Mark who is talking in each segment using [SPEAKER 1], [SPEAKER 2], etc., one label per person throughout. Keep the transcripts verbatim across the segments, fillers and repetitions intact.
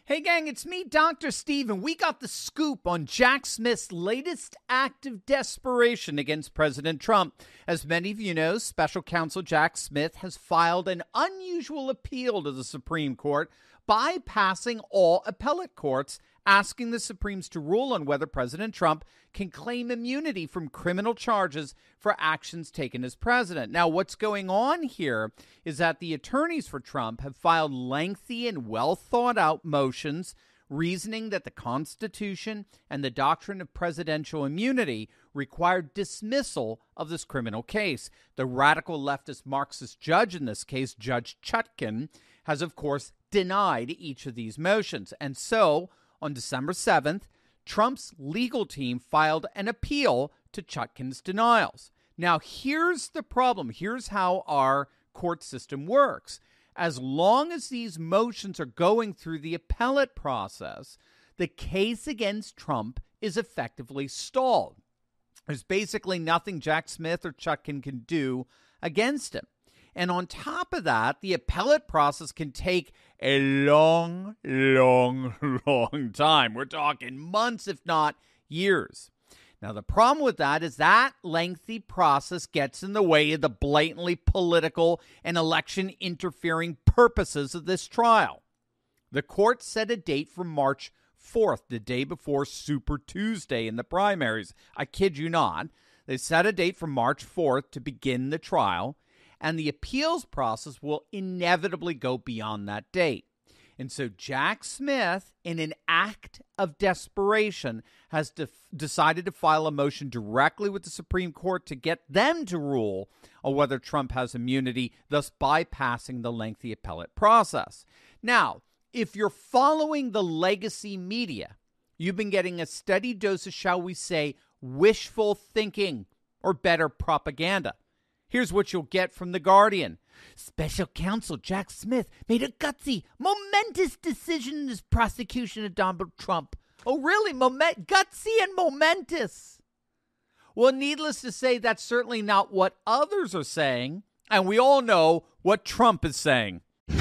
[SPEAKER 1] Hey gang, it's me, Doctor Steve, and we got the scoop on Jack Smith's latest act of desperation against President Trump. As many of you know, Special Counsel Jack Smith has filed an unusual appeal to the Supreme Court, bypassing all appellate courts, asking the Supremes to rule on whether President Trump can claim immunity from criminal charges for actions taken as president. Now, what's going on here is that the attorneys for Trump have filed lengthy and well-thought-out motions reasoning that the Constitution and the doctrine of presidential immunity require dismissal of this criminal case. The radical leftist Marxist judge in this case, Judge Chutkan, has, of course, denied each of these motions. And so, on December seventh, Trump's legal team filed an appeal to Chutkan's denials. Now, here's the problem. Here's how our court system works. As long as these motions are going through the appellate process, the case against Trump is effectively stalled. There's basically nothing Jack Smith or Chutkan can do against him. And on top of that, the appellate process can take a long, long, long time. We're talking months, if not years. Now, the problem with that is that lengthy process gets in the way of the blatantly political and election interfering purposes of this trial. The court set a date for March fourth, the day before Super Tuesday in the primaries. I kid you not. They set a date for March fourth to begin the trial, and the appeals process will inevitably go beyond that date. And so Jack Smith, in an act of desperation, has de- decided to file a motion directly with the Supreme Court to get them to rule on whether Trump has immunity, thus bypassing the lengthy appellate process. Now, if you're following the legacy media, you've been getting a steady dose of, shall we say, wishful thinking, or better, propaganda. Here's what you'll get from The Guardian. Special Counsel Jack Smith made a gutsy, momentous decision in his prosecution of Donald Trump. Oh, really? Moment- gutsy and momentous. Well, needless to say, that's certainly not what others are saying. And we all know what Trump is saying.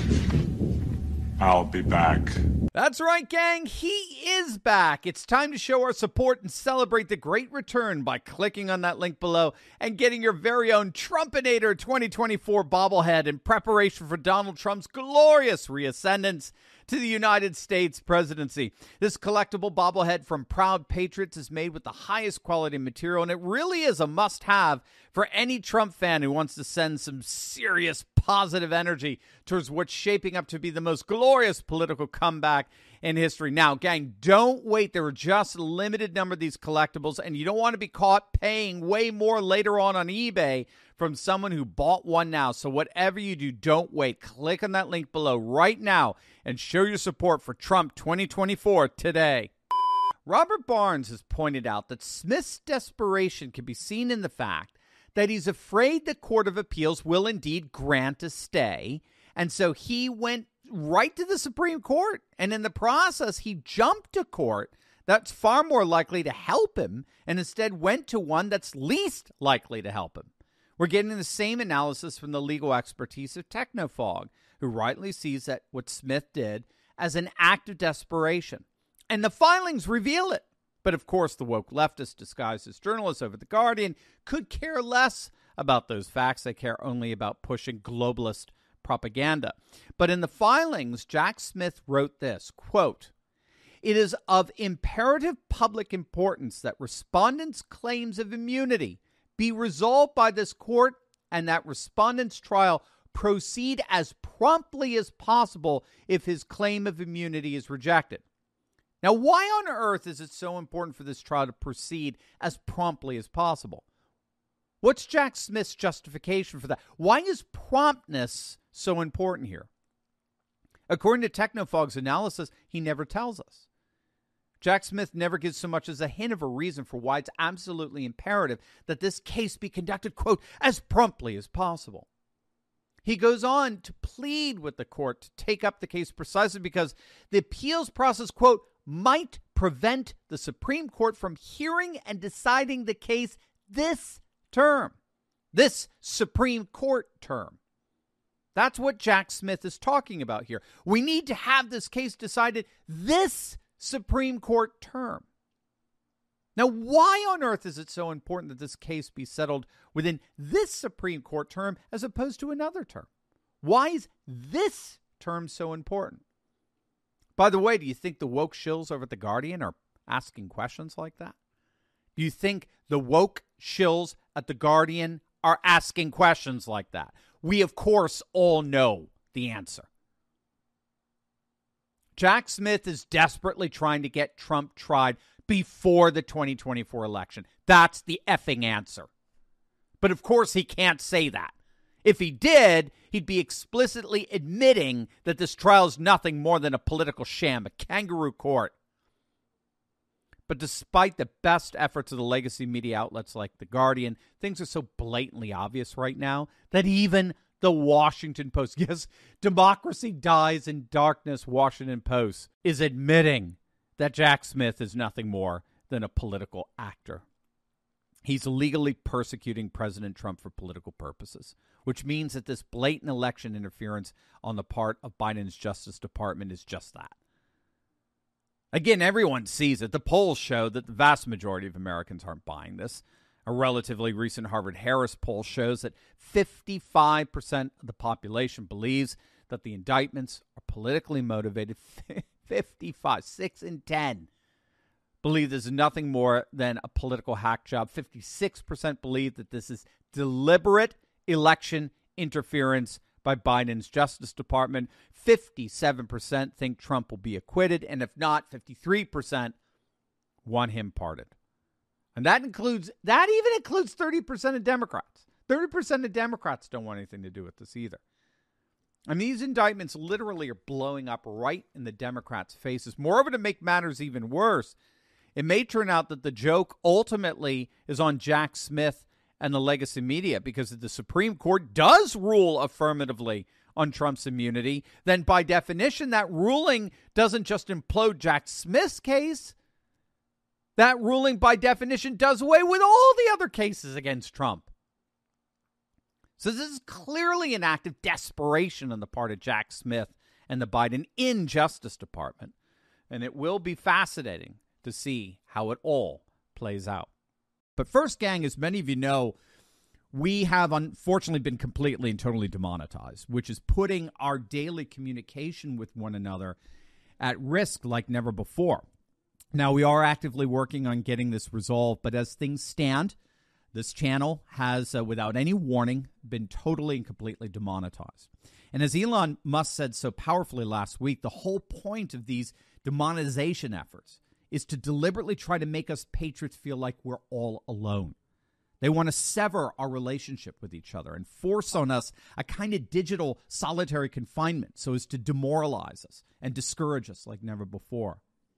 [SPEAKER 2] I'll be back.
[SPEAKER 1] That's right, gang. He is back. It's time to show our support and celebrate the great return by clicking on that link below and getting your very own Trumpinator twenty twenty-four bobblehead in preparation for Donald Trump's glorious reascendance to the United States presidency. This collectible bobblehead from Proud Patriots is made with the highest quality material, and it really is a must-have for any Trump fan who wants to send some serious positive energy towards what's shaping up to be the most glorious political comeback in history. Now, gang, don't wait. There are just a limited number of these collectibles, and you don't want to be caught paying way more later on on eBay from someone who bought one now. So whatever you do, don't wait. Click on that link below right now and show your support for Trump twenty twenty-four today. Robert Barnes has pointed out that Smith's desperation can be seen in the fact that he's afraid the Court of Appeals will indeed grant a stay, and so he went right to the Supreme Court, and in the process, he jumped to court that's far more likely to help him, and instead went to one that's least likely to help him. We're getting the same analysis from the legal expertise of Technofog, who rightly sees that what Smith did as an act of desperation. And the filings reveal it. But of course, the woke leftists disguised as journalists over The Guardian could care less about those facts. They care only about pushing globalist propaganda. But in the filings, Jack Smith wrote this, quote, "It is of imperative public importance that respondents' claims of immunity be resolved by this court and that respondent's trial proceed as promptly as possible if his claim of immunity is rejected." Now, why on earth is it so important for this trial to proceed as promptly as possible? What's Jack Smith's justification for that? Why is promptness so important here? According to Technofog's analysis, he never tells us. Jack Smith never gives so much as a hint of a reason for why it's absolutely imperative that this case be conducted, quote, as promptly as possible. He goes on to plead with the court to take up the case precisely because the appeals process, quote, might prevent the Supreme Court from hearing and deciding the case this term, this Supreme Court term. That's what Jack Smith is talking about here. We need to have this case decided this Supreme Court term. Now, why on earth is it so important that this case be settled within this Supreme Court term as opposed to another term? Why is this term so important? By the way, do you think the woke shills over at The Guardian are asking questions like that? Do you think the woke shills at The Guardian are asking questions like that? We, of course, all know the answer. Jack Smith is desperately trying to get Trump tried before the twenty twenty-four election. That's the effing answer. But of course he can't say that. If he did, he'd be explicitly admitting that this trial is nothing more than a political sham, a kangaroo court. But despite the best efforts of the legacy media outlets like The Guardian, things are so blatantly obvious right now that even the Washington Post, yes, democracy dies in darkness, Washington Post, is admitting that Jack Smith is nothing more than a political actor. He's legally persecuting President Trump for political purposes, which means that this blatant election interference on the part of Biden's Justice Department is just that. Again, everyone sees it. The polls show that the vast majority of Americans aren't buying this. A relatively recent Harvard-Harris poll shows that fifty-five percent of the population believes that the indictments are politically motivated. fifty-five, six in ten believe this is nothing more than a political hack job. fifty-six percent believe that this is deliberate election interference by Biden's Justice Department. fifty-seven percent think Trump will be acquitted, and if not, fifty-three percent want him pardoned. And that includes, that even includes thirty percent of Democrats. thirty percent of Democrats don't want anything to do with this either. I mean, these indictments literally are blowing up right in the Democrats' faces. Moreover, to make matters even worse, it may turn out that the joke ultimately is on Jack Smith and the legacy media, because if the Supreme Court does rule affirmatively on Trump's immunity, then by definition, that ruling doesn't just implode Jack Smith's case. That ruling, by definition, does away with all the other cases against Trump. So this is clearly an act of desperation on the part of Jack Smith and the Biden in Justice Department. And it will be fascinating to see how it all plays out. But first, gang, as many of you know, we have unfortunately been completely and totally demonetized, which is putting our daily communication with one another at risk like never before. Now, we are actively working on getting this resolved, but as things stand, this channel has, uh, without any warning, been totally and completely demonetized. And as Elon Musk said so powerfully last week, the whole point of these demonetization efforts is to deliberately try to make us patriots feel like we're all alone. They want to sever our relationship with each other and force on us a kind of digital solitary confinement so as to demoralize us and discourage us like never before.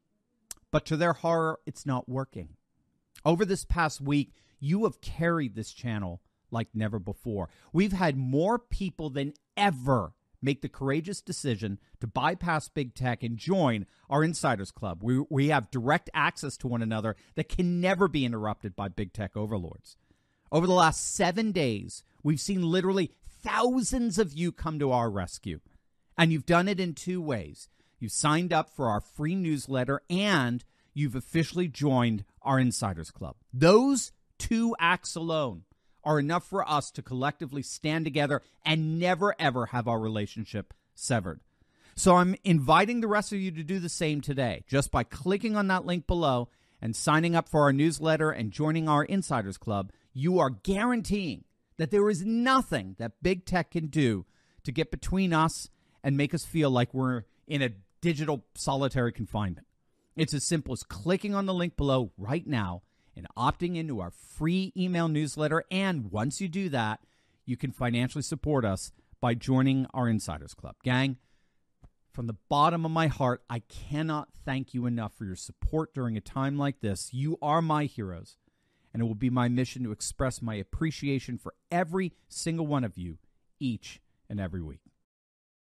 [SPEAKER 1] But to their horror, it's not working. Over this past week, you have carried this channel like never before. We've had more people than ever make the courageous decision to bypass big tech and join our Insiders Club. We, we have direct access to one another that can never be interrupted by big tech overlords. Over the last seven days, we've seen literally thousands of you come to our rescue. And you've done it in two ways. You've signed up for our free newsletter and you've officially joined our Insiders Club. Those two acts alone are enough for us to collectively stand together and never, ever have our relationship severed. So I'm inviting the rest of you to do the same today, just by clicking on that link below and signing up for our newsletter and joining our Insiders Club. You are guaranteeing that there is nothing that big tech can do to get between us and make us feel like we're in a digital solitary confinement. It's as simple as clicking on the link below right now and opting into our free email newsletter. And once you do that, you can financially support us by joining our Insiders Club. Gang, from the bottom of my heart, I cannot thank you enough for your support during a time like this. You are my heroes, and it will be my mission to express my appreciation for every single one of you each and every week.